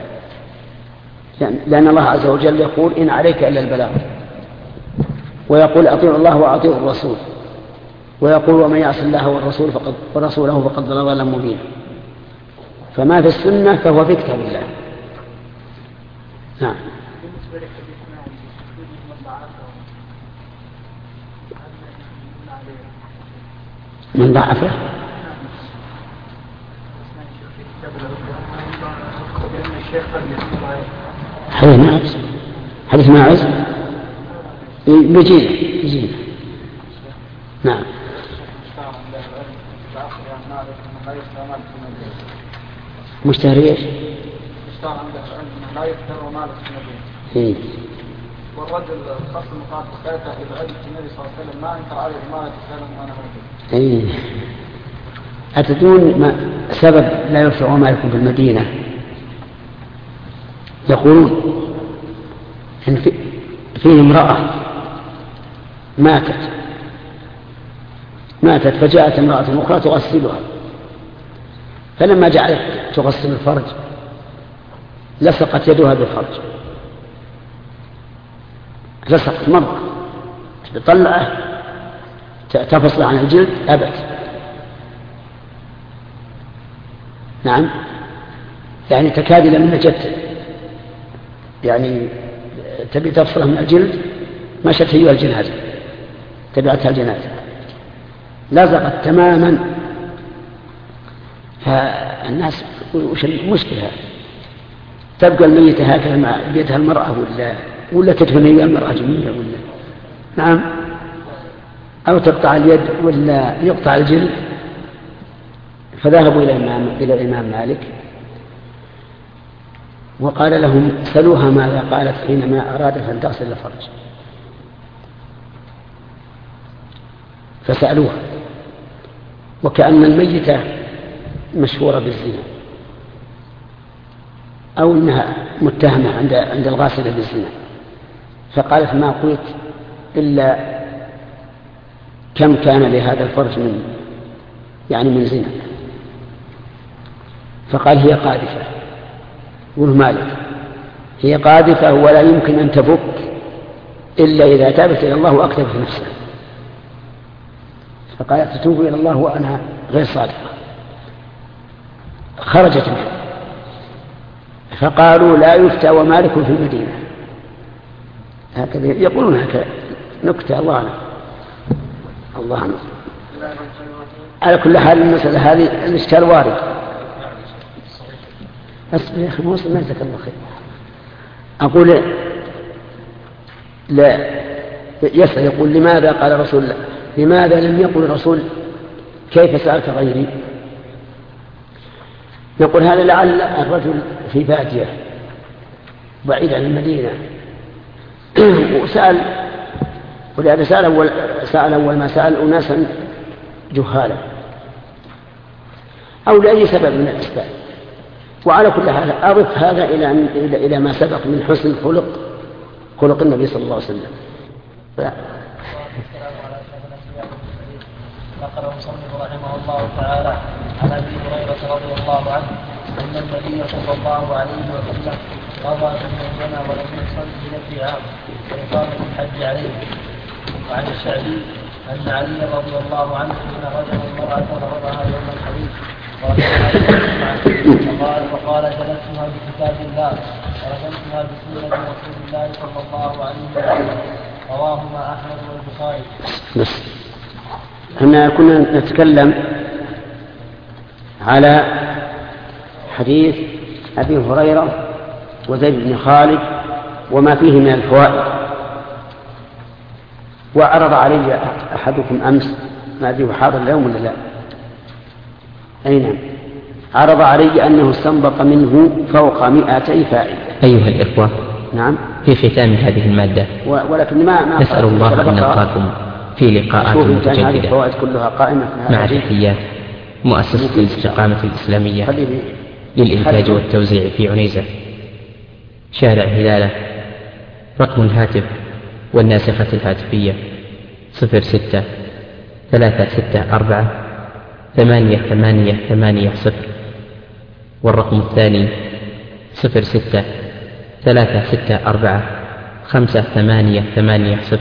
لأن الله عز وجل يقول إن عليك إلا البلاغ، ويقول أطيعوا الله وأطيعوا الرسول، ويقول ومن يعص الله ورسوله فقد ضل ضلالا مبينا. فما في السنة فهو في كتاب الله. نعم. من ضعفه حديث ماعز بيجينا. نعم. مشتهر ايش؟ لا يكثر مالك في المدينة. والرجل الخاص المقاطع فاته إذا أجد النبي صلى الله عليه وسلم ما أنكر عليه ما يتكلم وأنا موجود. أتدرون ما سبب لا يرفع مالكم في المدينة؟ يقولون إن فيه امرأة ماتت فجاءت امرأة أخرى تغسلها، فلما جعلت تغسل الفرج لصقت يدها بالفرج، لصقت مرة تطلعه تفصل عن الجلد أبت. نعم، يعني تكاد لما جت يعني تبي تفصله من الجلد مشت هي الجنازة، تبعتها الجنازة، لزقت تماما. فالناس وش المشكلة؟ تبقى الميتة هكذا مع بيدها المرأة ولا تدفن هي المرأة جميلة ولا نعم، أو تقطع اليد ولا يقطع الجلد. فذهبوا إلى الإمام مالك وقال لهم سلوها ماذا قالت حينما أرادت أن تغسل الفرج. فسألوها، وكأن الميتة مشهورة بالزنا أو أنها متهمة عند الغاسلة بالزنا، فقالت ما قلت إلا كم كان لهذا الفرج من زنا. فقال هي قاذفة. يقول مالك هي قاذفة ولا يمكن أن تفك إلا إذا تابت إلى الله وأكتبت نفسها. فقالت تتوب إلى الله وأنا غير صادقة. خرجت منه. فقالوا لا يفتى ومالك في المدينة. هكذا يقولون هكذا نكتة. الله عنه. على كل حال المسألة هذه الإشكال وارد. أصبر يا أخي موصل ما جزاك الله خير. أقول لا يسأل يقول لماذا قال رسول الله، لماذا لم يقل الرسول كيف سألت غيري؟ نقول هذا لعل الرجل في بادية بعيد عن المدينة وسأل، ولهذا سأل أول ما سأل أناسا جهالا أو لأي سبب من الأسباب. وعلى كل حال أضف هذا إلى ما سبق من حسن خلق النبي صلى الله عليه وسلم. نقل المصنف رحمه الله تعالى عن ابي هريره رضي الله عنه ان النبي صلى الله عليه وسلم قضى بمن زنى ولم يصل بنفي عام وإقامة الحج عليه. وعن الشعبي ان علي رضي الله عنه ان رجل المراه ضربها يوم الحديث فقال جلستها بكتاب الله ورجمتها بسنه رسول الله صلى الله عليه وسلم. رواهما احمد والبخاري. احنا كنا نتكلم على حديث أبي هريرة وزيد بن خالد وما فيه من الفوائد. وعرض علي أحدكم أمس، ما أدري حاضر اليوم ولا لا، أي نعم، عرض علي أنه استنبط منه فوق 200 فائدة. أيها الإخوة، نعم، في ختام هذه المادة ولكن ما نسأل الله أن نلقاكم في لقاءات متجددة مع تحيات مؤسسة الاستقامة الإسلامية للإنتاج والتوزيع في عنيزة، شارع هلالة. رقم الهاتف والناسخة الهاتفية 06-364-8880، والرقم الثاني 06-364-5880،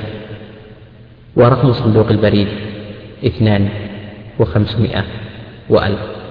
ورقم صندوق البريد 2500 و1000.